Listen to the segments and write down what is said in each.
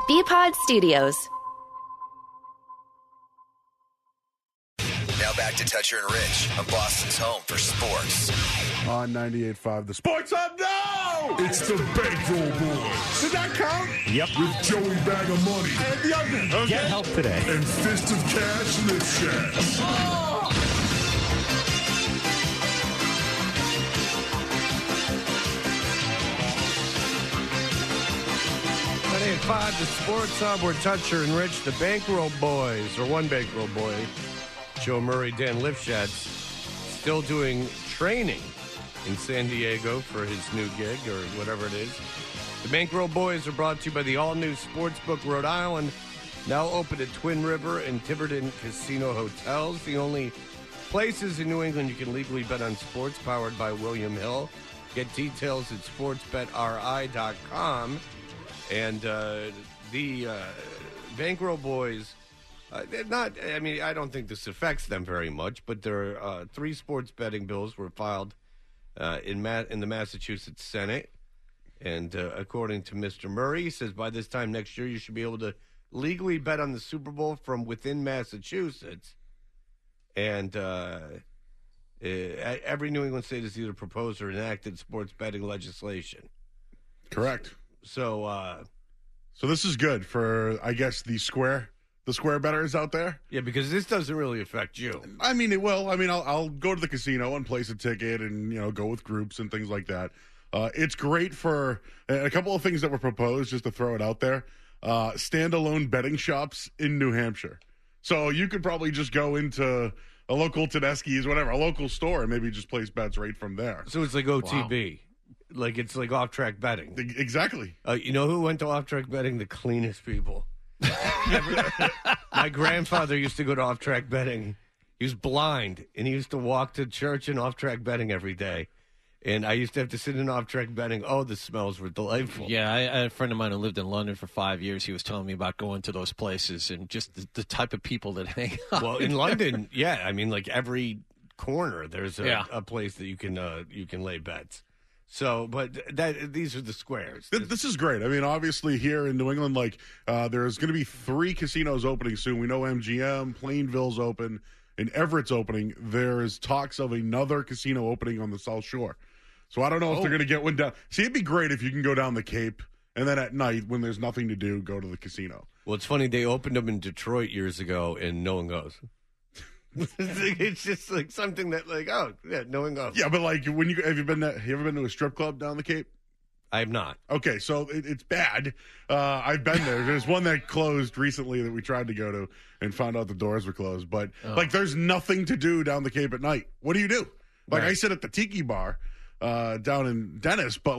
BPod Studios. Now back to Toucher and Rich on Boston's home for sports. On 98.5, the Sports Hub. No! It's the Bankroll Boys. Did that count? Yep. With Joey Bag of Money. And the other. Okay. Get help today. And Fist of Cash Lipschitz. Oh! 98.5, the Sports Hub, where Toucher and Rich, the Bankroll Boys, or one Bankroll Boy, Joe Murray, Dan Lifshitz, still doing training in San Diego for his new gig, or whatever it is. The Bankroll Boys are brought to you by the all-new Sportsbook Rhode Island, now open at Twin River and Tiverton Casino Hotels, the only places in New England you can legally bet on sports, powered by William Hill. Get details at sportsbetri.com. And the Bankroll Boys, they're not, I mean, I don't think this affects them very much, but there are 3 sports betting bills were filed in the Massachusetts Senate. And according to Mr. Murray, he says by this time next year you should be able to legally bet on the Super Bowl from within Massachusetts. And every New England state has either proposed or enacted sports betting legislation. Correct. So this is good for, I guess, the square bettors out there. Yeah, because this doesn't really affect you. I mean, it will. I mean, I'll go to the casino and place a ticket and, go with groups and things like that. It's great for a couple of things that were proposed, just to throw it out there. Standalone betting shops in New Hampshire. So you could probably just go into a local Tedeschi's, whatever, a local store, and maybe just place bets right from there. So it's like OTB. Wow. Like it's like off-track betting. Exactly. You know who went to off-track betting? The cleanest people. My grandfather used to go to off-track betting. He was blind, and he used to walk to church and off-track betting every day. And I used to have to sit in off-track betting. Oh, the smells were delightful. Yeah, I had a friend of mine who lived in London for 5 years. He was telling me about going to those places and just the type of people that hang out. Well, in London, yeah, I mean, like every corner, there's a place that you can lay bets. So, but these are the squares. This is great. I mean, obviously here in New England, there's going to be 3 casinos opening soon. We know MGM, Plainville's open, and Everett's opening. There's talks of another casino opening on the South Shore. So I don't know if they're going to get one down. See, it'd be great if you can go down the Cape, and then at night, when there's nothing to do, go to the casino. Well, it's funny. They opened them in Detroit years ago, and no one goes. It's just like something that, no one goes. Yeah, but when you ever been to a strip club down the Cape? I have not. Okay, so it's bad. I've been there. There's one that closed recently that we tried to go to and found out the doors were closed. But there's nothing to do down the Cape at night. What do you do? I sit at the Tiki Bar down in Dennis, but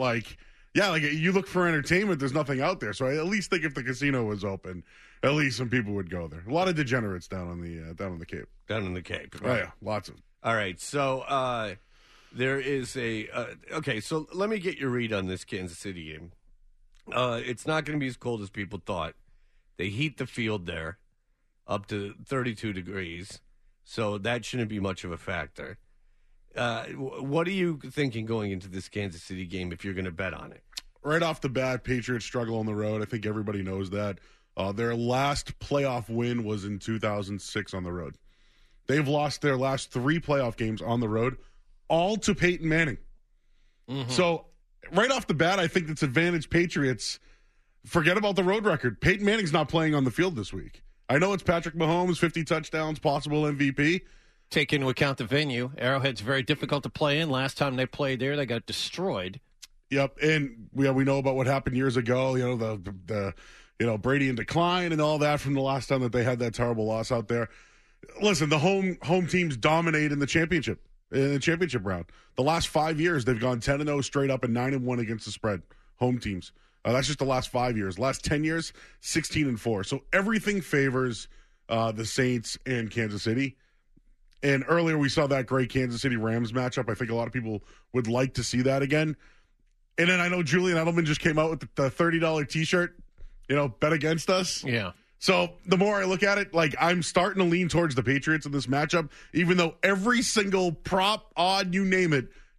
you look for entertainment. There's nothing out there. So I at least think if the casino was open, at least some people would go there. A lot of degenerates down on the Cape. Down in the Cape. Right? Oh, yeah, lots of them. All right, so there is okay, so let me get your read on this Kansas City game. It's not going to be as cold as people thought. They heat the field there up to 32 degrees, so that shouldn't be much of a factor. What are you thinking going into this Kansas City game if you're going to bet on it? Right off the bat, Patriots struggle on the road. I think everybody knows that. Their last playoff win was in 2006 on the road. They've lost their last 3 playoff games on the road, all to Peyton Manning. Mm-hmm. So right off the bat, I think it's advantage Patriots. Forget about the road record. Peyton Manning's not playing on the field this week. I know it's Patrick Mahomes, 50 touchdowns, possible MVP. Take into account the venue. Arrowhead's very difficult to play in. Last time they played there, they got destroyed. Yep, and we know about what happened years ago. The Brady in decline and all that from the last time that they had that terrible loss out there. Listen, the home teams dominate in the championship round. The last 5 years, they've gone 10-0 straight up and 9-1 against the spread. Home teams. That's just the last 5 years. Last 10 years, 16-4. So everything favors the Saints and Kansas City. And earlier we saw that great Kansas City Rams matchup. I think a lot of people would like to see that again. And then I know Julian Edelman just came out with the $30 T-shirt. Bet against us. Yeah. So the more I look at it, I'm starting to lean towards the Patriots in this matchup, even though every single prop, odd, you name it,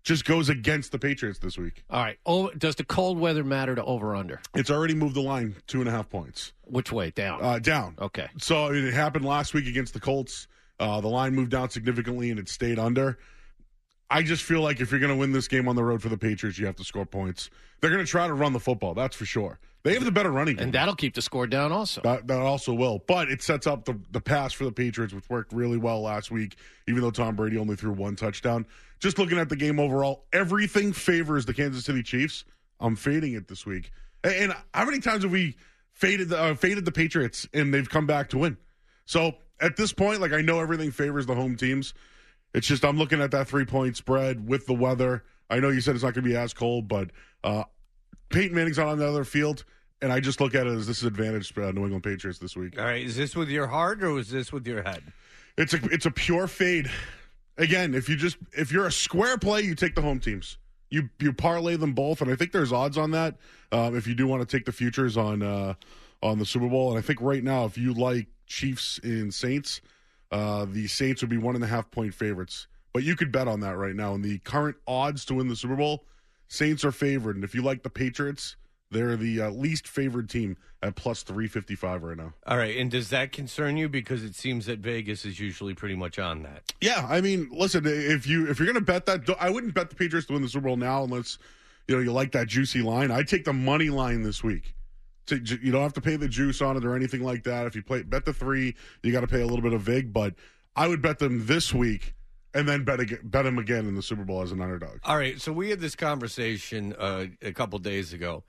just goes against the Patriots this week. All right. Does the cold weather matter to over/under? It's already moved the line 2.5 points. Which way? Down. Down. Okay. So I mean, it happened last week against the Colts. The line moved down significantly, and it stayed under. I just feel like if you're going to win this game on the road for the Patriots, you have to score points. They're going to try to run the football, that's for sure. They have the better running game. And that'll keep the score down also. That also will. But it sets up the pass for the Patriots, which worked really well last week, even though Tom Brady only threw 1 touchdown. Just looking at the game overall, everything favors the Kansas City Chiefs. I'm fading it this week. And how many times have we faded the Patriots and they've come back to win? So at this point, like, I know everything favors the home teams. It's just I'm looking at that 3-point spread with the weather. I know you said it's not going to be as cold, but Peyton Manning's on the other field, and I just look at it as this is advantage New England Patriots this week. All right, is this with your heart or is this with your head? It's a pure fade. Again, if you're a square play, you take the home teams. You parlay them both, and I think there's odds on that. If you do want to take the futures on the Super Bowl, and I think right now if you like Chiefs and Saints, the Saints would be 1.5-point favorites. But you could bet on that right now. And the current odds to win the Super Bowl, Saints are favored. And if you like the Patriots, they're the least favored team at plus 355 right now. All right, and does that concern you? Because it seems that Vegas is usually pretty much on that. Yeah, I mean, listen, if you're going to bet that, I wouldn't bet the Patriots to win the Super Bowl now unless you like that juicy line. I'd take the money line this week. You don't have to pay the juice on it or anything like that. If you bet the 3, you got to pay a little bit of vig. But I would bet them this week and then bet them again in the Super Bowl as an underdog. All right, so we had this conversation a couple days ago.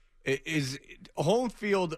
Is home field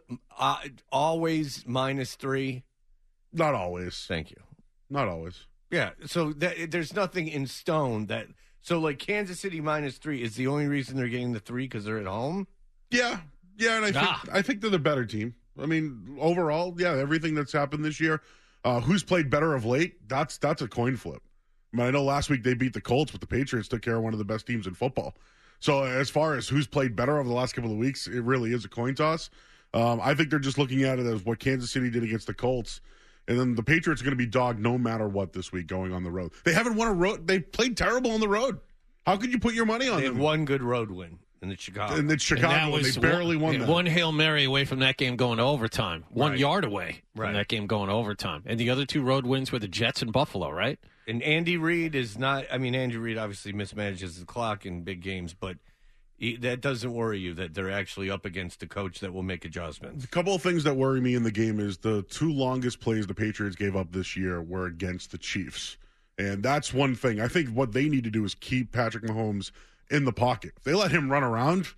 always -3? Not always. Thank you. Not always. Yeah, so there's nothing in stone that. So like Kansas City -3 is the only reason they're getting the 3 because they're at home. Yeah, and I think they're the better team. I mean, overall, yeah, everything that's happened this year. Who's played better of late? That's a coin flip. I mean, I know last week they beat the Colts, but the Patriots took care of one of the best teams in football. So as far as who's played better over the last couple of weeks, it really is a coin toss. I think they're just looking at it as what Kansas City did against the Colts. And then the Patriots are going to be dogged no matter what this week going on the road. They haven't won a road. They played terrible on the road. How could you put your money on They them? had one good road win in the Chicago. And it's Chicago, and they barely won that. One Hail Mary away from that game going to overtime. 1 yard away from that game going to overtime. And the other 2 road wins were the Jets and Buffalo, right? And Andy Reid is not – I mean, Andy Reid obviously mismanages the clock in big games, but that doesn't worry you that they're actually up against a coach that will make adjustments. A couple of things that worry me in the game is the 2 longest plays the Patriots gave up this year were against the Chiefs. And that's one thing. I think what they need to do is keep Patrick Mahomes in the pocket. If they let him run around,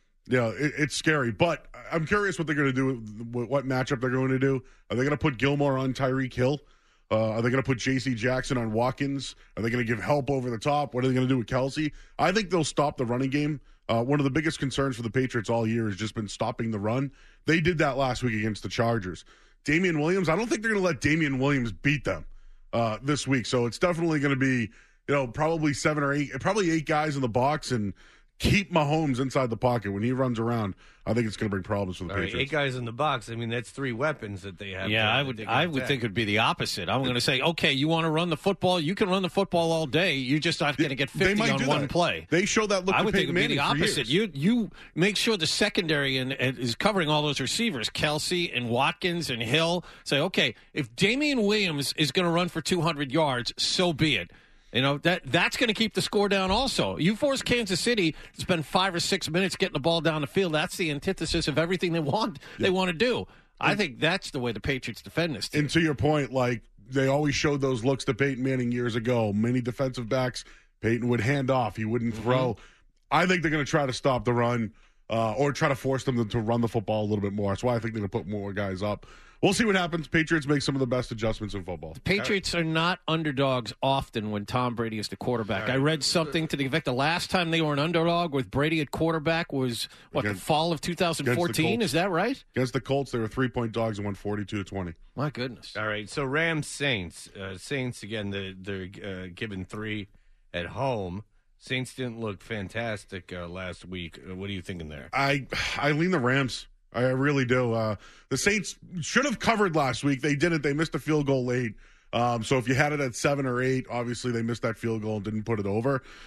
it's scary. But I'm curious what they're going to do, what matchup they're going to do. Are they going to put Gilmore on Tyreek Hill? Are they going to put J.C. Jackson on Watkins? Are they going to give help over the top? What are they going to do with Kelsey? I think they'll stop the running game. One of the biggest concerns for the Patriots all year has just been stopping the run. They did that last week against the Chargers. Damian Williams, I don't think they're going to let Damian Williams beat them this week. So it's definitely going to be, probably 7 or 8, probably 8 guys in the box and keep Mahomes inside the pocket. When he runs around, I think it's going to bring problems for the Patriots. 8 guys in the box. I mean, that's 3 weapons that they have. Yeah, I would think it'd be the opposite. I'm going to say, okay, you want to run the football? You can run the football all day. You're just not going to get 50 on one play. They show that look. I would think it'd be the opposite. You You make sure the secondary and is covering all those receivers, Kelsey and Watkins and Hill. Say, okay, if Damian Williams is going to run for 200 yards, so be it. That's going to keep the score down also. You force Kansas City to spend 5 or 6 minutes getting the ball down the field. That's the antithesis of everything they want to do. I think that's the way the Patriots defend this team. And to your point, like they always showed those looks to Peyton Manning years ago. Many defensive backs, Peyton would hand off. He wouldn't throw. I think they're going to try to stop the run or try to force them to run the football a little bit more. That's why I think they're going to put more guys up. We'll see what happens. Patriots make some of the best adjustments in football. The Patriots are not underdogs often when Tom Brady is the quarterback. Right. I read something to the effect the last time they were an underdog with Brady at quarterback was, the fall of 2014? Is that right? Against the Colts, they were 3-point dogs and won 42-20. My goodness. All right, so Rams-Saints. Saints, again, they're given 3 at home. Saints didn't look fantastic last week. What are you thinking there? I lean the Rams. I really do. The Saints should have covered last week. They didn't. They missed a field goal late. So if you had it at 7 or 8, obviously they missed that field goal and didn't put it over.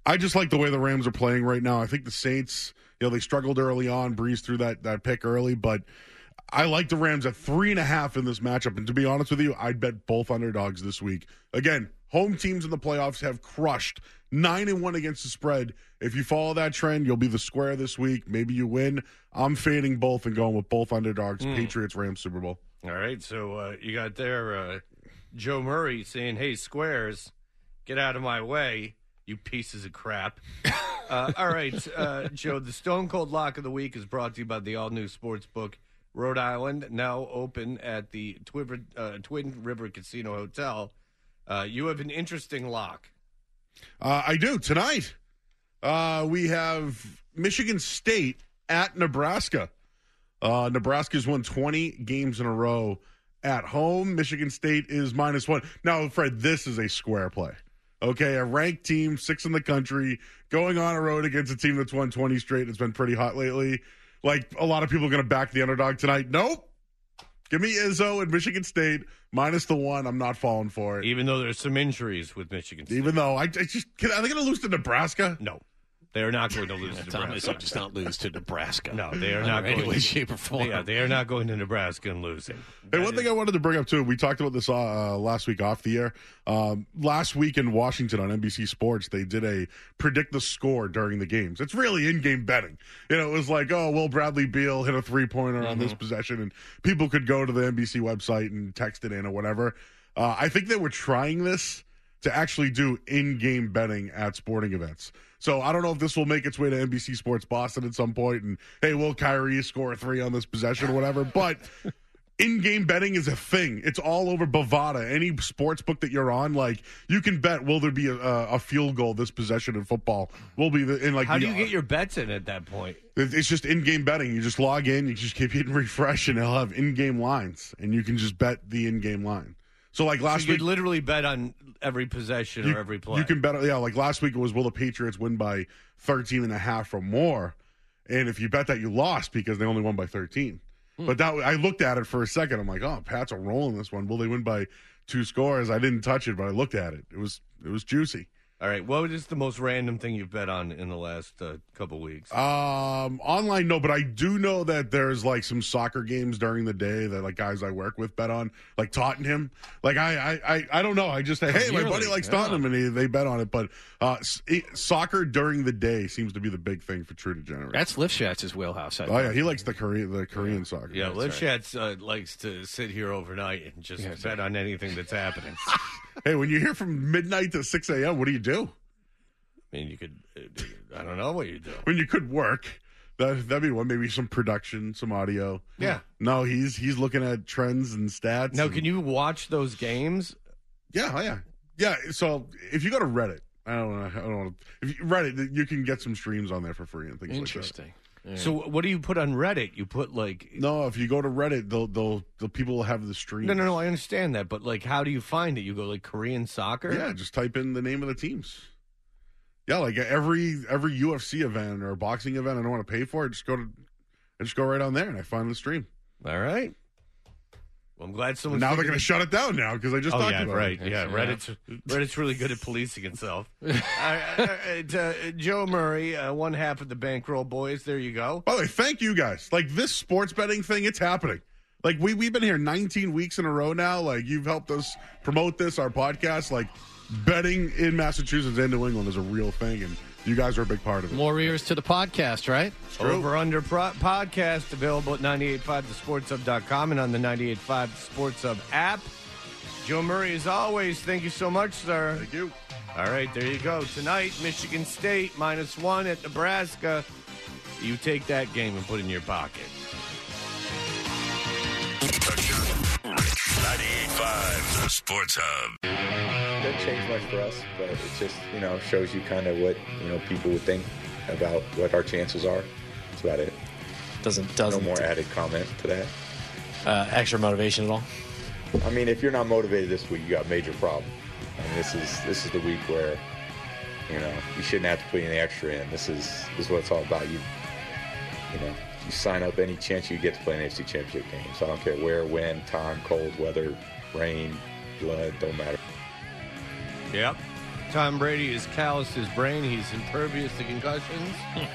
I just like the way the Rams are playing right now. I think the Saints, they struggled early on, breezed through that pick early, but I like the Rams at 3.5 in this matchup. And to be honest with you, I'd bet both underdogs this week. Again, home teams in the playoffs have crushed 9-1 against the spread. If you follow that trend, you'll be the square this week. Maybe you win. I'm fading both and going with both underdogs. Patriots, Rams, Super Bowl. All right, so you got there Joe Murray saying, "Hey, squares, get out of my way, you pieces of crap." All right, Joe, the Stone Cold Lock of the Week is brought to you by the all-new Sportsbook Rhode Island, now open at the Twin River Casino Hotel. You have an interesting lock. I do. Tonight, we have Michigan State at Nebraska. Nebraska's won 20 games in a row at home. Michigan State is -1. Now, Fred, this is a square play. Okay, a ranked team, 6th in the country, going on a road against a team that's won 20 straight. It's been pretty hot lately. Like, a lot of people are going to back the underdog tonight. Nope. Give me Izzo and Michigan State -1. I'm not falling for it. Even though there's some injuries with Michigan State. Even though are they going to lose to Nebraska? No. They are not going to lose to Nebraska. Thomas does not lose to Nebraska. No, they are not in going any way, shape, or form. Yeah, they are not going to Nebraska and losing. Hey, one thing I wanted to bring up, too, we talked about this last week off the air. Last week in Washington on NBC Sports, they did a predict the score during the games. It's really in-game betting. It was like, Will Bradley Beal hit a three-pointer on this possession, and people could go to the NBC website and text it in or whatever. I think they were trying this to actually do in-game betting at sporting events. So I don't know if this will make its way to NBC Sports Boston at some point, and, hey, will Kyrie score a 3 on this possession or whatever? But in-game betting is a thing. It's all over Bovada. Any sports book that you're on, like, you can bet, will there be a field goal this possession in football? Will be How do you get your bets in at that point? It's just in-game betting. You just log in, you just keep hitting refresh, and it'll have in-game lines, and you can just bet the in-game line. So, like last week, you literally bet on every possession or every play. You can bet, like last week it was, will the Patriots win by 13.5 or more? And if you bet that, you lost because they only won by 13. But I looked at it for a second. I'm like, Pats are rolling this one. Will they win by 2 scores? I didn't touch it, but I looked at it. It was juicy. All right. What is the most random thing you've bet on in the last couple weeks? Online, no, but I do know that there's like some soccer games during the day that like guys I work with bet on, like Tottenham. Like I don't know. I just say, hey, my buddy likes Tottenham, and they bet on it. But soccer during the day seems to be the big thing for true degenerates. That's Lifshatz's wheelhouse. Yeah, he likes the Korean soccer. Yeah, Lifshatz likes to sit here overnight and just bet on anything that's happening. Hey, when you're here from midnight to 6 a.m., what do you do? I mean, you could, I don't know what you do. When you could work, that'd be one, maybe some production, some audio. Yeah. No, he's looking at trends and stats. Now, can you watch those games? Yeah. So if you go to Reddit, I don't know. If you, Reddit, you can get some streams on there for free and things like that. Interesting. Yeah. So what do you put on Reddit? You put like if you go to Reddit, the people will have the stream. No, I understand that, but like, how do you find it? You go like Korean soccer? Yeah, just type in the name of the teams. Yeah, like every UFC event or boxing event, I don't want to pay for it. I just go right on there and I find the stream. All right. Well, I'm glad someone. Now they're going to shut it down now because I just talked about right. it. Yeah, Reddit's really good at policing itself. Joe Murray, one half of the Bankroll Boys. There you go. By the way, thank you guys. Like this sports betting thing, it's happening. Like we've been here 19 weeks in a row now. Like you've helped us promote this, our podcast. Like betting in Massachusetts and New England is a real thing, and you guys are a big part of it. More ears to the podcast, right? Over Under podcast available at 98.5thesportshub.com and on the 98.5 The Sports Hub app. Joe Murray, as always, thank you so much, sir. Thank you. All right, there you go. Tonight, Michigan State -1 at Nebraska. You take that game and put it in your pocket. 98.5 The Sports Hub. Doesn't change much for us, but it just, shows you kind of what, people would think about what our chances are. That's about it. Doesn't no more added comment to that. Extra motivation at all? I mean, if you're not motivated this week, you got a major problem. I mean, this is the week where, you shouldn't have to put any extra in. This is what it's all about. You sign up any chance you get to play an AFC Championship game. So I don't care where, when, time, cold, weather, rain, blood, don't matter. Yep. Tom Brady has calloused his brain. He's impervious to concussions.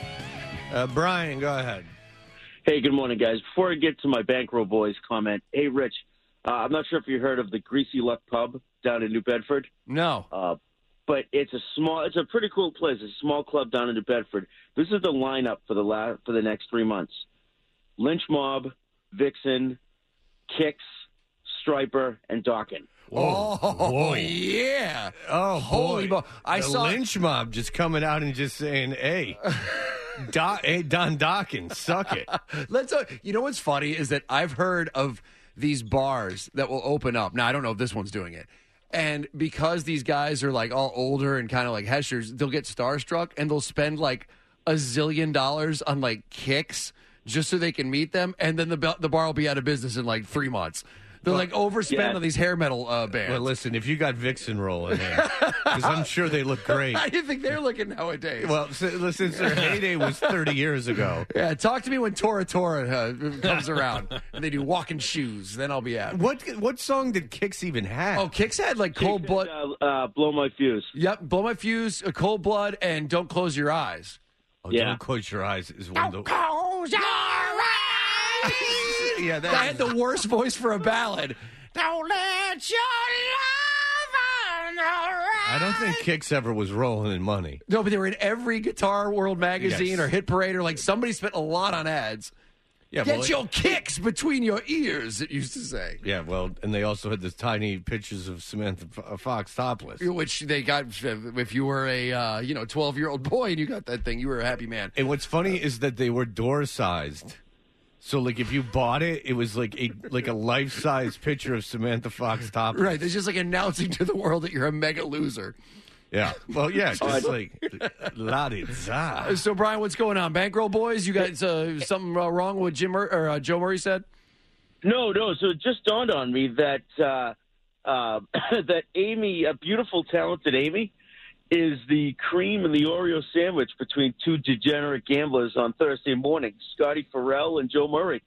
Brian, go ahead. Hey, good morning, guys. Before I get to my Bankroll Boys comment, hey, Rich, I'm not sure if you heard of the Greasy Luck Pub down in New Bedford. No. But it's a pretty cool place. It's a small club down in New Bedford. This is the lineup for the next 3 months: Lynch Mob, Vixen, Kicks, Striper, and Dawkins. Oh, yeah. Oh, Holy boy. I the saw lynch mob just coming out and just saying, hey, hey, Don Dawkins, suck it. You know what's funny is that I've heard of these bars that will open up. Now, I don't know if this one's doing it. And because these guys are like all older and kind of like heshers, they'll get starstruck and they'll spend like $1 zillion on like Kicks just so they can meet them. And then the bar will be out of business in like 3 months. They're like overspend on these hair metal bands. Well, listen, if you got Vixen rolling there, because I'm sure they look great. How do you think they're looking nowadays? Well, since their heyday was 30 years ago. Yeah, talk to me when Tora comes around and they do walking shoes. Then I'll be out. What song did Kicks even have? Oh, Kicks had like Cold Blood. Blow My Fuse. Yep, Blow My Fuse, Cold Blood, and Don't Close Your Eyes. Oh, yeah. Don't Close Your Eyes is one of the... Close your eyes! Yeah, I had the worst voice for a ballad. Don't let your love on the rise. I don't think Kicks ever was rolling in money. No, but they were in every Guitar World magazine Yes. or Hit Parade or like somebody spent a lot on ads. Yeah, Get your kicks between your ears, it used to say. Yeah, well, and they also had this tiny pictures of Samantha Fox topless. Which they got, if you were a 12-year-old boy and you got that thing, you were a happy man. And what's funny is that they were door-sized. So, like, if you bought it, it was like a life-size picture of Samantha Fox topless. Right, it's just like announcing to the world that you're a mega loser. Yeah. Well, yeah, just like la-di-da. So, Brian, what's going on? Bankroll Boys, you got something wrong with Joe Murray said? No. So it just dawned on me that that Amy, a beautiful, talented Amy, is the cream and the Oreo sandwich between two degenerate gamblers on Thursday morning, Scotty Farrell and Joe Murray.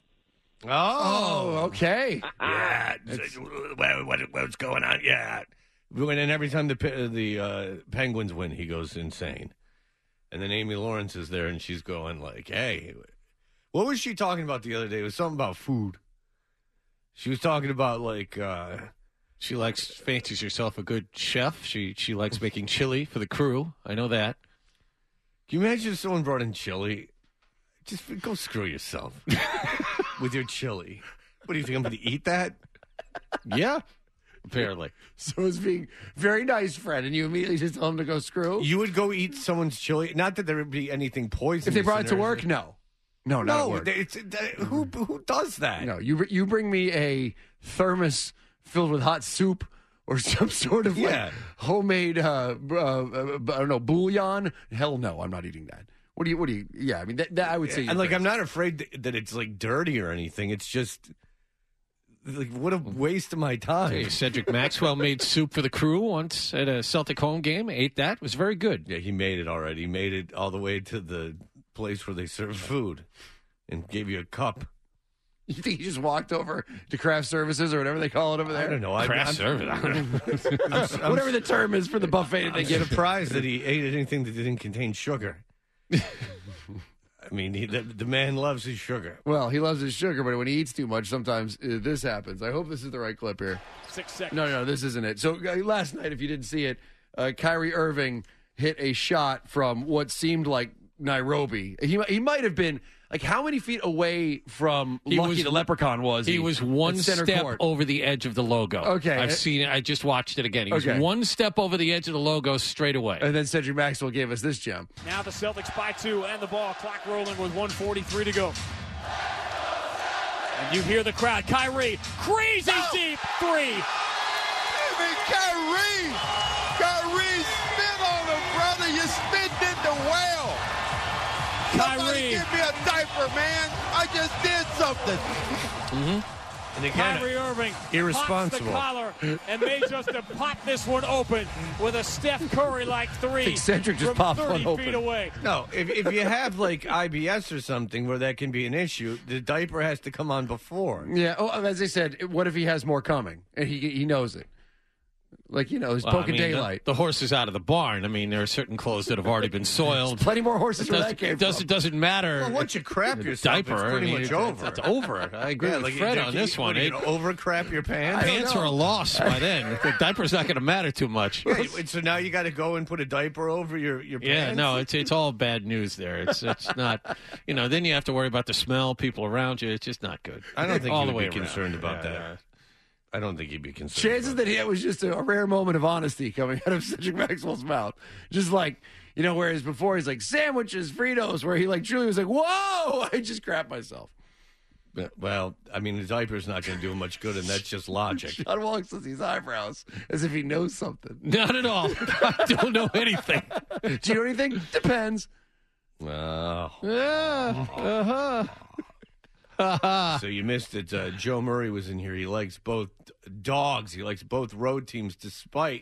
Oh, okay. Yeah. What's going on? Yeah. And every time the Penguins win, he goes insane. And then Amy Lawrence is there, and she's going like, hey, what was she talking about the other day? It was something about food. She was talking about like... She fancies herself a good chef. She likes making chili for the crew. I know that. Can you imagine if someone brought in chili? Just go screw yourself with your chili. What do you think, I'm going to eat that? Yeah, apparently. So it's being very nice, Fred, and you immediately just tell him to go screw? You would go eat someone's chili? Not that there would be anything poisonous. If they brought in it to there. work, no. No, not at work. Who does that? No, you bring me a thermos filled with hot soup or some sort of like homemade, I don't know, bouillon. Hell no, I'm not eating that. What do you? Yeah, I mean, that I would say. And like, I'm not afraid that it's like dirty or anything. It's just like, what a waste of my time. Hey, Cedric Maxwell made soup for the crew once at a Celtic home game. Ate that. It was very good. Yeah, he made it already. He made it all the way to the place where they serve food and gave you a cup. You think he just walked over to craft services or whatever they call it over there? I don't know. Craft service. Whatever the term is for the buffet. I'm surprised that he ate anything that didn't contain sugar. I mean, the man loves his sugar. Well, he loves his sugar, but when he eats too much, sometimes this happens. I hope this is the right clip here. 6 seconds. No, this isn't it. So last night, if you didn't see it, Kyrie Irving hit a shot from what seemed like Nairobi. He might have been... Like, how many feet away from Lucky the Leprechaun was he? He was one step over the edge of the logo. Okay. I've seen it. I just watched it again. He was one step over the edge of the logo straight away. And then Cedric Maxwell gave us this gem. Now the Celtics by 2 and the ball. Clock rolling with 1:43 to go. And you hear the crowd. Kyrie, crazy deep three. Kyrie, spit on him, brother. You spit in the well. Somebody give me a diaper, man. I just did something. Mm-hmm. And again, Kyrie Irving irresponsible. pops the collar and may just have popped this one open with a Steph Curry-like three Cedric just from popped 30 one open. feet away. No, if you have like IBS or something where that can be an issue, the diaper has to come on before. Yeah. Oh, as I said, what if he has more coming and he knows it? Like, it's Well, poking I mean, daylight. The horse is out of the barn. I mean, there are certain clothes that have already been soiled. Plenty more horses where that came It doesn't matter. Well, once you crap yourself, diaper, it's pretty much over. It's over. I agree with Fred on this one. Are you going to over-crap your pants? Pants are a loss by then. The diaper's not going to matter too much. Yeah, so now you got to go and put a diaper over your pants? Yeah, no, it's all bad news there. It's not, then you have to worry about the smell, people around you. It's just not good. I don't think all you the would way be concerned around. about Yeah, that. I don't think he'd be concerned. Chances that it was just a rare moment of honesty coming out of Cedric Maxwell's mouth. Just like, whereas before he's like, sandwiches, Fritos, where he like truly was like, whoa, I just crap myself. Well, I mean, the diaper's not going to do him much good, and that's just logic. John Wong says his eyebrows as if he knows something. Not at all. I don't know anything. Do you know anything? Depends. So you missed it. Joe Murray was in here. He likes both dogs. He likes both road teams, despite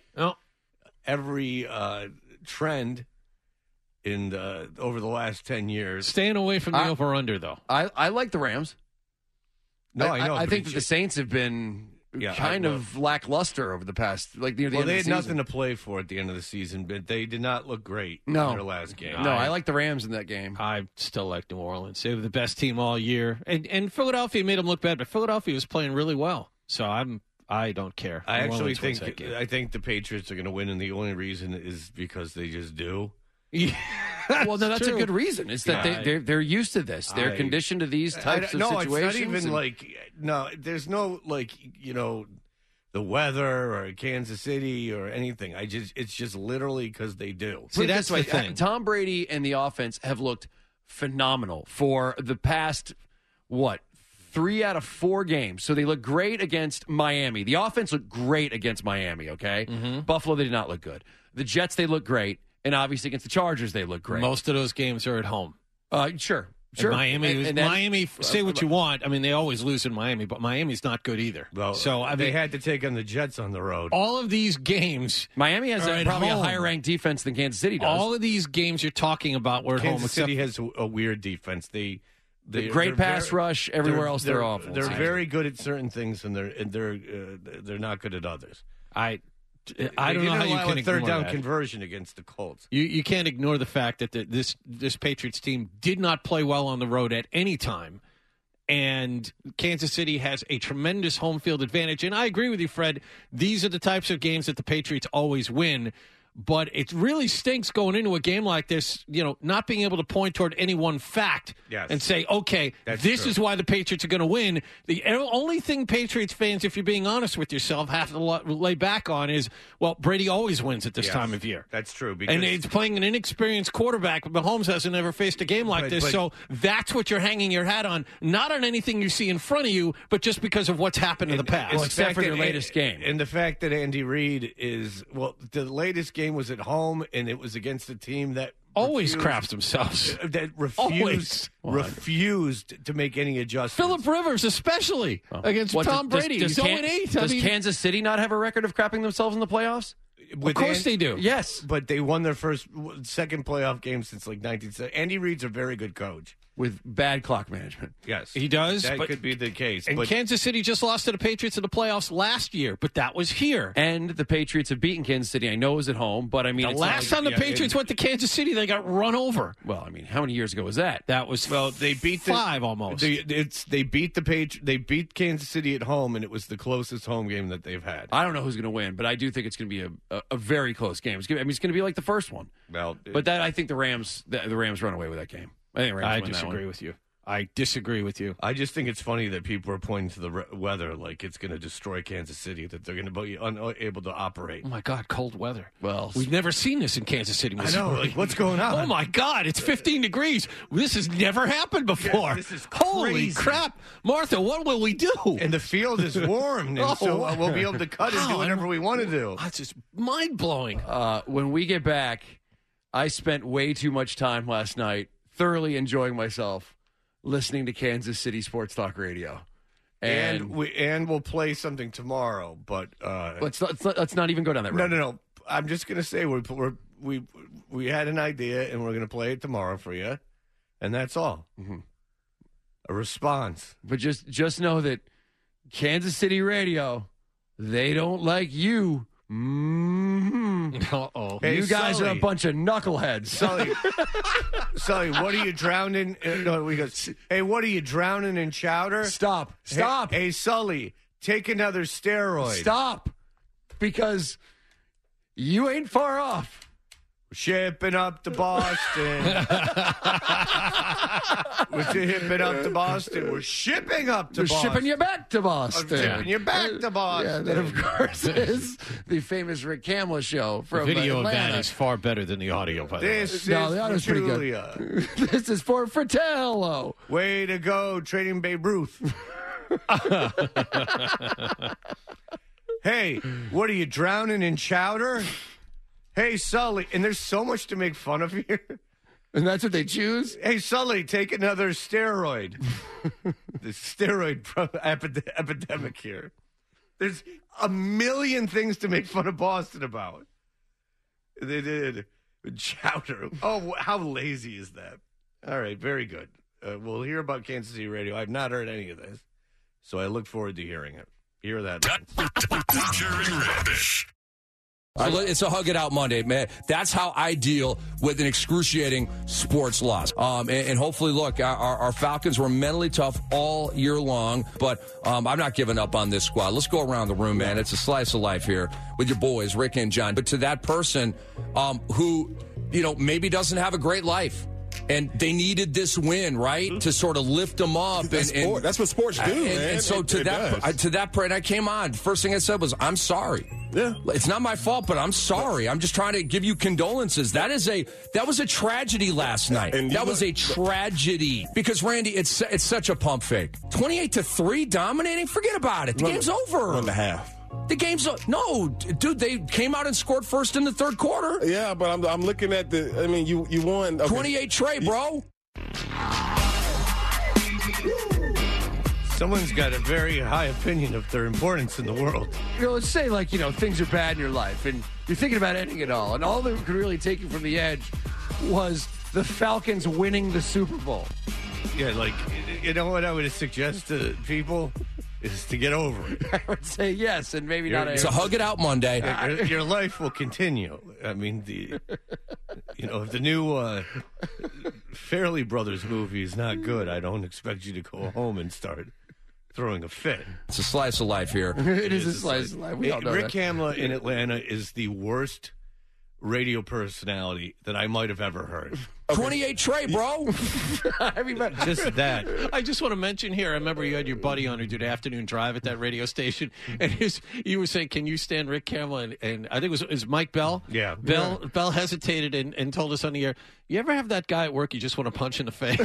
every trend in over the last 10 years. Staying away from the over-under, though. I like the Rams. No, I know. I think that the Saints have been kind of lackluster over the past, the end of the they had season. nothing to play for at the end of the season, but they did not look great in their last game. No, I like the Rams in that game. I still like New Orleans. They were the best team all year, and Philadelphia made them look bad, but Philadelphia was playing really well. So I don't care. I New actually Orleans wins that game. I think the Patriots are going to win, and the only reason is because they just do. Well, no, that's a good reason. It's that they're used to this. They're conditioned to these types of situations. No, it's not even there's no the weather or Kansas City or anything. It's just literally because they do. See, that's the thing. Tom Brady and the offense have looked phenomenal for the past 3 out of 4 games. So they look great against Miami. The offense looked great against Miami. Okay, Buffalo, they did not look good. The Jets, they look great. And obviously against the Chargers, they look great. Most of those games are at home. Sure. And Miami, say what you want. I mean, they always lose in Miami, but Miami's not good either. Well, so they had to take on the Jets on the road. All of these games, Miami has probably a higher ranked defense than Kansas City does. All of these games you're talking about were at home. Kansas City has a weird defense. They're great pass rush. Everywhere else, they're awful. They're very good at certain things, and they're not good at others. I don't know how you can ignore third down that. conversion against the Colts. You can't ignore the fact that this Patriots team did not play well on the road at any time, and Kansas City has a tremendous home field advantage. And I agree with you, Fred. These are the types of games that the Patriots always win. But it really stinks going into a game like this, not being able to point toward any one fact and say, okay, this is why the Patriots are going to win. The only thing Patriots fans, if you're being honest with yourself, have to lay back on is, Brady always wins at this time of year. That's true. And it's playing an inexperienced quarterback. Mahomes hasn't ever faced a game like this. So that's what you're hanging your hat on, not on anything you see in front of you, but just because of what's happened in the past. Well, except for their latest game. And the fact that Andy Reid the latest game was at home, and it was against a team that always craps themselves. That refused to make any adjustments. Phillip Rivers, especially against Tom Brady. Does Kansas City not have a record of crapping themselves in the playoffs? Of course they do. Yes, but they won their second playoff game since 1970. Andy Reid's a very good coach with bad clock management. Yes, he does. That could be the case. And Kansas City just lost to the Patriots in the playoffs last year, but that was here. And the Patriots have beaten Kansas City. I know it was at home, but I mean, the last time the Patriots went to Kansas City, they got run over. Well, I mean, how many years ago was that? That was they beat 5 almost. They beat Kansas City at home, and it was the closest home game that they've had. I don't know who's going to win, but I do think it's going to be a very close game. It's going to be like the first one. Well, but I think the Rams run away with that game. I disagree with you. I disagree with you. I just think it's funny that people are pointing to the weather like it's going to destroy Kansas City, that they're going to be unable to operate. Oh, my God, cold weather. Well, we've never seen this in Kansas City, Missouri. I know. Like, what's going on? Oh, my God, it's 15 degrees. This has never happened before. Yeah, this is crazy. Holy crap. Martha, what will we do? And the field is warm, and so we'll be able to cut and do whatever we want to do. That's just mind-blowing. When we get back, I spent way too much time last night thoroughly enjoying myself listening to Kansas City Sports Talk Radio, and we'll play something tomorrow. But let's not even go down that road. No. I'm just gonna say we had an idea, and we're gonna play it tomorrow for you, and that's all. Mm-hmm. A response, but just know that Kansas City Radio, they don't like you Uh-oh. Hey, you guys are a Sully. bunch of knuckleheads. Sully, what are you drowning? No, we go. Hey, what are you drowning in chowder? Stop. Hey, Sully, take another steroid. Stop. Because you ain't far off. Shipping up to Boston. We're shipping up to Boston. We're shipping up to They're Boston. shipping you back to Boston. Shipping you back to Boston. Yeah, that, of course, is the famous Rick Kamla show The from video of Atlanta. that is far better than the audio, by the way. This No, is the audio's for pretty good. Julia. This is for Fratello. Way to go, Trading Babe Ruth. Hey, what are you drowning in chowder? Hey, Sully, and there's so much to make fun of here. And that's what they choose? Hey, Sully, take another steroid. The steroid epidemic here. There's a million things to make fun of Boston about. They did. Chowder. Oh, how lazy is that? All right, very good. We'll hear about Kansas City radio. I've not heard any of this, so I look forward to hearing it. Hear that. Butcher and Rich. It's a Hug It Out Monday, man. That's how I deal with an excruciating sports loss. And hopefully, look, our Falcons were mentally tough all year long, but I'm not giving up on this squad. Let's go around the room, man. It's a slice of life here with your boys, Rick and John. But to that person who, maybe doesn't have a great life, and they needed this win, right, to sort of lift them up. That's what sports do, man. And so to that point, I came on. First thing I said was, "I'm sorry. Yeah, it's not my fault, but I'm sorry. I'm just trying to give you condolences. That was a tragedy last night. That was a tragedy because Randy, it's such a pump fake. 28-3 dominating. Forget about it. The game's over. 1.5. The game's no, dude. They came out and scored first in the third quarter. Yeah, but I'm looking at you won 28 Trey, bro. Someone's got a very high opinion of their importance in the world. Let's say, things are bad in your life, and you're thinking about ending it all, and all that could really take you from the edge was the Falcons winning the Super Bowl. Yeah, you know what I would suggest to people is to get over it. I would say yes, and maybe not. It's a Hug It Out Monday. Your life will continue. I mean, if the new Fairley Brothers movie is not good, I don't expect you to go home and start throwing a fit. It's a slice of life here. It is a slice of life. We all know Rick that. Kamla in Atlanta is the worst radio personality that I might have ever heard. 28 Trey, bro. I mean, just that. I just want to mention here, I remember you had your buddy on who did afternoon drive at that radio station, and you were saying, can you stand Rick Kamla? And I think it was Mike Bell. Yeah. Bell hesitated and told us on the air, you ever have that guy at work you just want to punch in the face?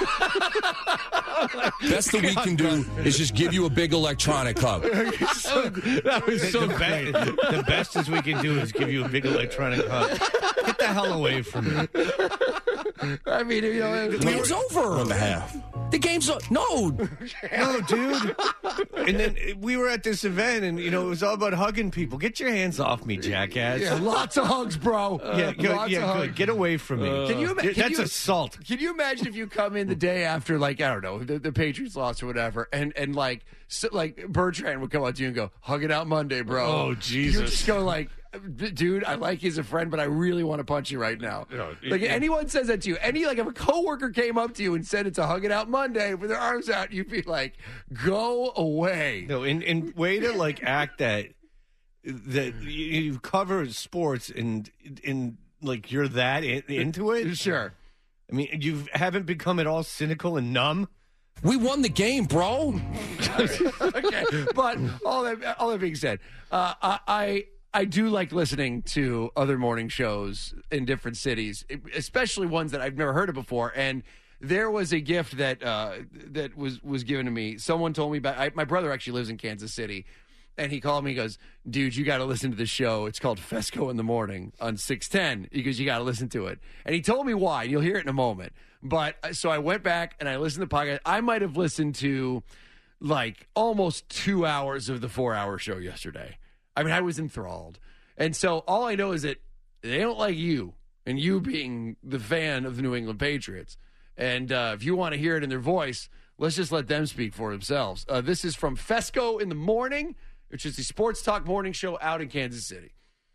Best that we can do is just give you a big electronic hug. That was so great. The best as we can do is give you a big electronic hug. Get the hell away from me. I mean, the game's over. 1.5. The game's no, dude. And then we were at this event, and it was all about hugging people. Get your hands off me, jackass. Yeah, lots of hugs, bro. Good. Get away from me. That's assault. Can you imagine if you come in the day after, I don't know, the Patriots lost or whatever, and Bertrand would come up to you and go, "Hug it out Monday, bro." Oh, Jesus. You just go dude, I like you as a friend, but I really want to punch you right now. Anyone says that to you, if a coworker came up to you and said it's a Hug It Out Monday with their arms out, you'd be like, "Go away." No, and way to act that you cover sports and you're that into it. Sure. I mean, you haven't become at all cynical and numb. We won the game, bro. Okay, but all that being said, I do like listening to other morning shows in different cities, especially ones that I've never heard of before. And there was a gift that was given to me. Someone told me about. My brother actually lives in Kansas City, and he called me. He goes, "Dude, you got to listen to this show. It's called Fesco in the Morning on 610." He goes, "You got to listen to it." And he told me why. You'll hear it in a moment. But so I went back and I listened to the podcast. I might have listened to almost 2 hours of the 4-hour show yesterday. I mean, I was enthralled. And so all I know is that they don't like you, and you being the fan of the New England Patriots. And if you want to hear it in their voice, let's just let them speak for themselves. This is from Fesco in the Morning. which is the Sports Talk Morning Show out in Kansas City.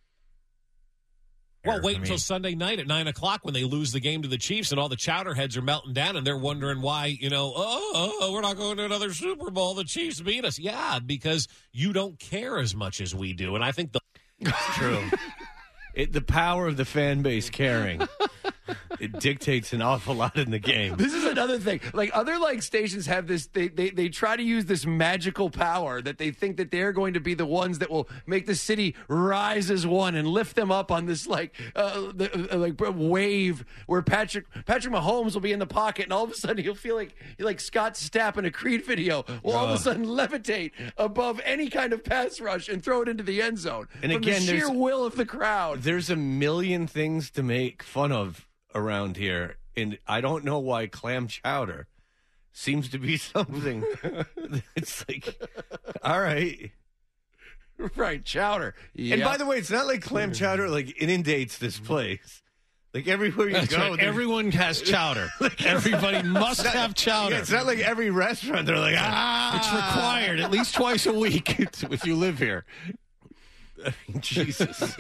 Well, wait until Sunday night at 9 o'clock when they lose the game to the Chiefs and all the chowderheads are melting down and they're wondering why, we're not going to another Super Bowl. The Chiefs beat us. Yeah, because you don't care as much as we do. And I think It's true. The power of the fan base caring. It dictates an awful lot in the game. This is another thing. Like other stations have this. They try to use this magical power that they think that they're going to be the ones that will make the city rise as one and lift them up on this wave where Patrick Mahomes will be in the pocket and all of a sudden he'll feel like Scott Stapp in a Creed video will all of a sudden levitate above any kind of pass rush and throw it into the end zone. And from again, the sheer will of the crowd. There's a million things to make fun of around here, and I don't know why clam chowder seems to be something. It's like, all right. Right, chowder. Yep. And by the way, it's not like clam chowder inundates this place. Like everywhere you That's go, right. Everyone has chowder. Everybody must have chowder. Yeah, it's not like every restaurant. They're like, It's required at least twice a week if you live here. I mean, Jesus.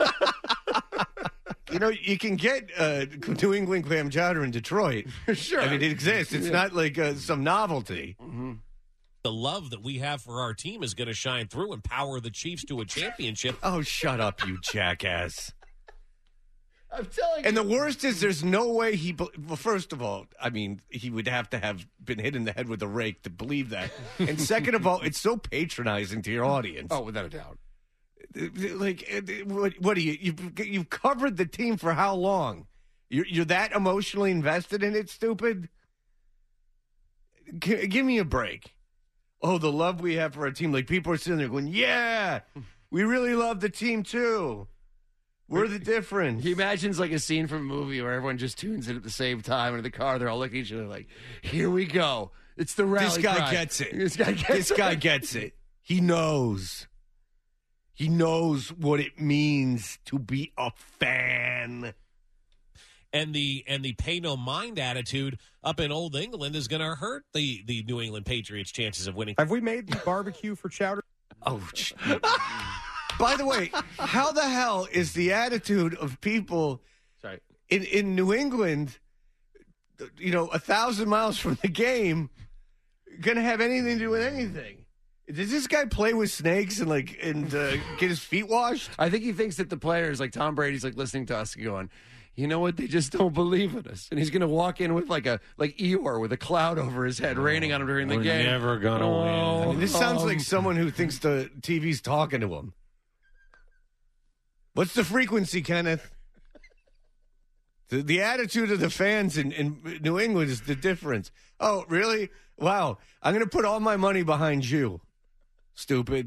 You can get New England clam chowder in Detroit. Sure. I mean, it exists. It's not like some novelty. Mm-hmm. the love that we have for our team is going to shine through and power the Chiefs to a championship. Oh, shut up, you jackass. I'm telling you. And the worst is there's no way well, first of all, I mean, he would have to have been hit in the head with a rake to believe that. And second of all, it's so patronizing to your audience. Oh, without a doubt. Like, what are you? You've covered the team for how long? You're that emotionally invested in it, stupid? Give me a break. Oh, the love we have for our team. Like, people are sitting there going, yeah, we really love the team, too. We're the difference. He imagines like a scene from a movie where everyone just tunes in at the same time, and in the car they're all looking at each other like, here we go. It's the rally This guy cry. gets it. This guy gets it. He knows. He knows what it means to be a fan. And the pay no mind attitude up in Old England is going to hurt the New England Patriots' chances of winning. Have we made the barbecue for chowder? Oh, by the way, how the hell is the attitude of people in New England, 1,000 miles from the game, going to have anything to do with anything? Does this guy play with snakes and get his feet washed? I think he thinks that the players, like Tom Brady's, like listening to us going, you know what? They just don't believe in us, and he's going to walk in with like Eeyore with a cloud over his head, raining on him during the game. We're never going to win. I mean, this sounds like someone who thinks the TV's talking to him. What's the frequency, Kenneth? The attitude of the fans in New England is the difference. Oh, really? Wow. I'm going to put all my money behind you, stupid.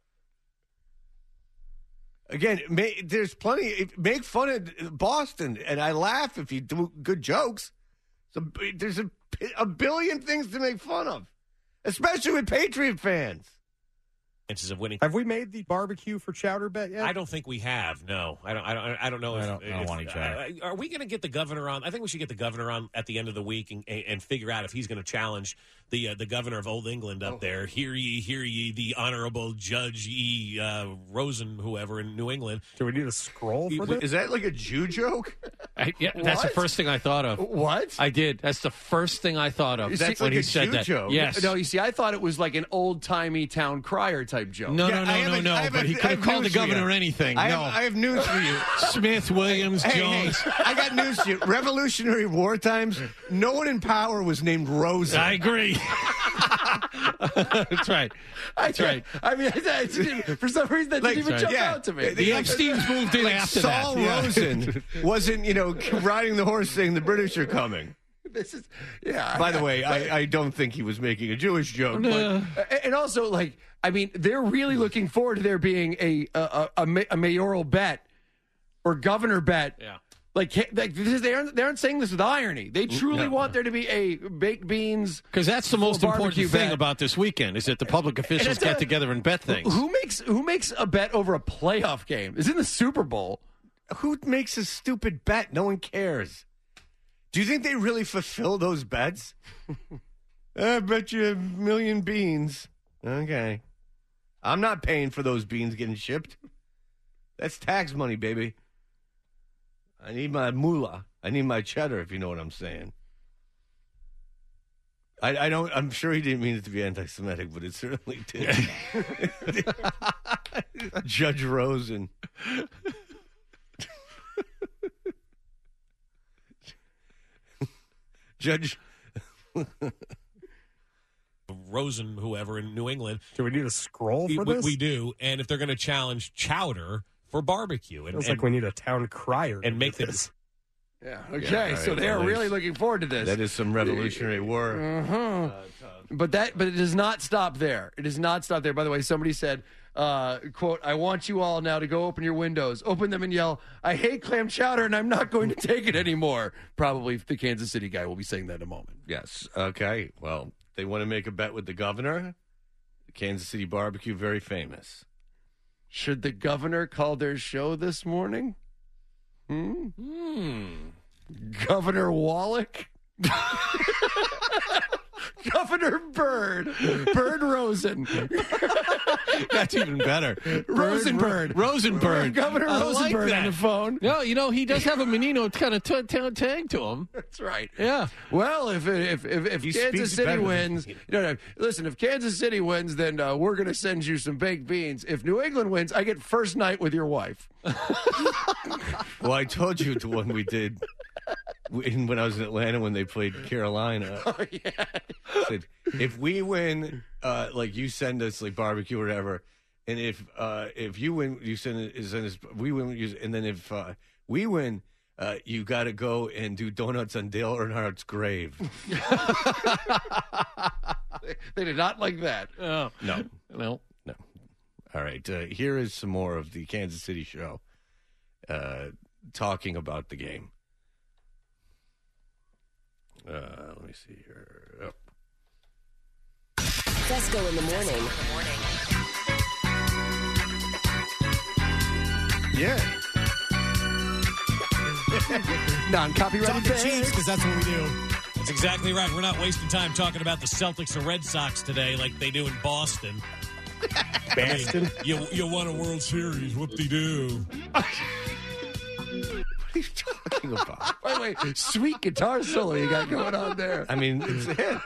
Again, there's plenty. Make fun of Boston, and I laugh if you do good jokes. So there's a billion things to make fun of, especially with Patriot fans. Chances of winning. Have we made the barbecue for chowder bet yet? I don't think we have. No, I don't know. I don't want to try. Are we going to get the governor on? I think we should get the governor on at the end of the week and figure out if he's going to challenge the governor of Old England up there. Hear ye, the honorable Judge E. Rosen, whoever in New England. Do we need a scroll for this? Is that like a Jew joke? That's the first thing I thought of. What? I did. That's the first thing I thought of. That's when like he a said Jew that. joke. Yes. No, you see, I thought it was like an old-timey town crier type joke. No. But he could have called the governor anything. I have news for you. Smith, Williams, Jones. Hey, I got news for you. Revolutionary War times, no one in power was named Rosen. I agree. That's right. That's right. I mean, for some reason, that didn't even jump out to me. The Epsteins moved in after that. Saul Rosen wasn't, riding the horse saying the British are coming. This is, By the way, I don't think he was making a Jewish joke. No. But, and also, they're really looking forward to there being a mayoral bet or governor bet. Yeah. They aren't saying this with irony. They truly want there to be a baked beans. Because that's the most important thing bet. about this weekend is that the public officials get together and bet things. Who makes a bet over a playoff game? It's in the Super Bowl. who makes a stupid bet? No one cares. Do you think they really fulfill those bets? I bet you $1 million beans. Okay. I'm not paying for those beans getting shipped. That's tax money, baby. I need my moolah. I need my cheddar, if you know what I'm saying. I don't. I'm sure he didn't mean it to be anti-Semitic, but it certainly did. Judge Rosen. Judge Rosen, whoever in New England. Do we need a scroll for this? We do, and if they're going to challenge Chowder for barbecue, and Feels like we need a town crier and make this. Yeah. Okay. So they are really looking forward to this. That is some Revolutionary War. But it does not stop there. It does not stop there. By the way, somebody said, quote, I want you all now to go open your windows, open them and yell, I hate clam chowder and I'm not going to take it anymore. Probably the Kansas City guy will be saying that in a moment. Yes. Okay. Well, they want to make a bet with the governor. The Kansas City barbecue, very famous. Should the governor call their show this morning? Governor Wallach? Governor Bird. Bird Rosen. That's even better. Rosenberg. Rosenberg. Governor Rosenberg on the phone. No, he does have a Menino kind of tag to him. That's right. Yeah. Well, if Kansas City wins, listen, if Kansas City wins, then we're going to send you some baked beans. If New England wins, I get first night with your wife. Well, I told you the one we did when I was in Atlanta when they played Carolina. Oh, yeah. Said, if we win, like you send us like barbecue or whatever, and if you win, you send us. We win, and then if we win, you got to go and do donuts on Dale Earnhardt's grave. They did not like that. Oh. No. All right. Here is some more of the Kansas City show talking about the game. Let me see here. Oh. Fesco in the morning. Yeah. Non-copyrighted Talk the Chiefs, because that's what we do. That's exactly right. We're not wasting time talking about the Celtics or Red Sox today like they do in Boston. Boston? You won a World Series. Whoop-de-doo. What are you talking about? By the way, sweet guitar solo you got going on there. I mean, it's a hit.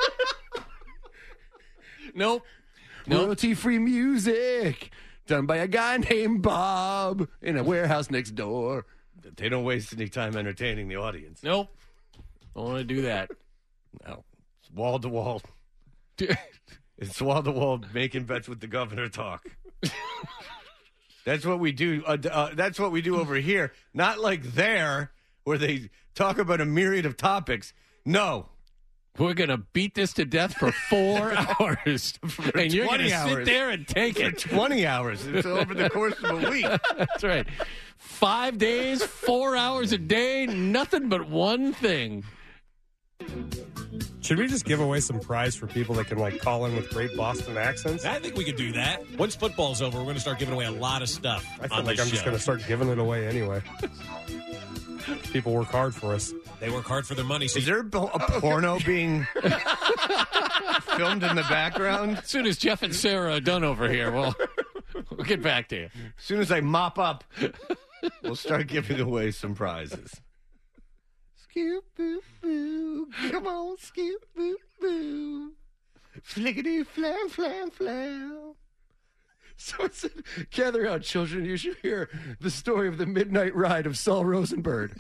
Nope. Royalty-free music done by a guy named Bob in a warehouse next door. They don't waste any time entertaining the audience. Nope. Don't want to do that. No. It's wall to wall. It's wall to wall making bets with the governor talk. That's what we do. That's what we do over here. Not like there, where they talk about a myriad of topics. No. We're going to beat this to death for 4 hours. And you're going to sit there and take it. For 20 hours. It's over the course of a week. That's right. 5 days, 4 hours a day, nothing but one thing. Should we just give away some prize for people that can call in with great Boston accents? I think we could do that. Once football's over, we're going to start giving away a lot of stuff. I feel like I'm just going to start giving it away anyway. People work hard for us. They work hard for their money. Is there a porno being filmed in the background? As soon as Jeff and Sarah are done over here, we'll get back to you. As soon as I mop up, we'll start giving away some prizes. Scoop, boo, boo. Come on, scoop, boo, boo. Flickety, flam, flam, flam. So it said, gather out, children. You should hear the story of the midnight ride of Saul Rosenberg.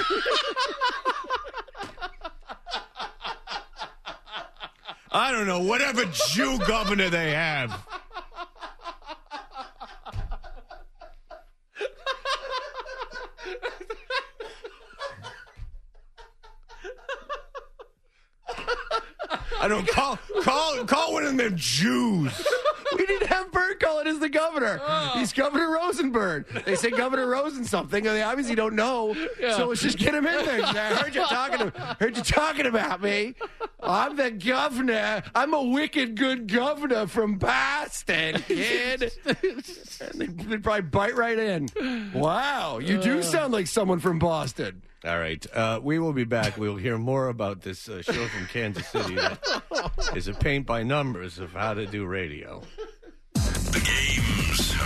I don't know, whatever Jew governor they have. I don't call one of them Jews. We didn't have Bird call it as the governor. He's Governor Rosenberg. They say Governor Rosen something, and they obviously don't know. Yeah. So let's just get him in there. I heard you talking about me. I'm the governor. I'm a wicked good governor from Boston, kid. And they'd probably bite right in. Wow, you do sound like someone from Boston. All right. We will be back. We'll hear more about this show from Kansas City that is a paint by numbers of how to do radio.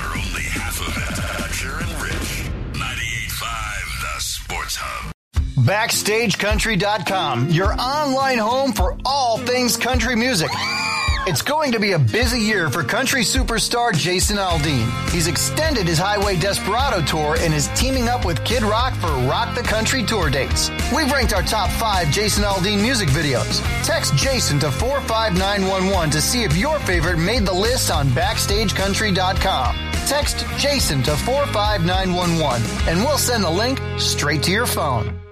or only half of it. Dutcher and Rich. 98.5 The Sports Hub. BackstageCountry.com, your online home for all things country music. It's going to be a busy year for country superstar Jason Aldean. He's extended his Highway Desperado tour and is teaming up with Kid Rock for Rock the Country tour dates. We've ranked our top 5 Jason Aldean music videos. Text Jason to 45911 to see if your favorite made the list on BackstageCountry.com. Text Jason to 45911 and we'll send the link straight to your phone.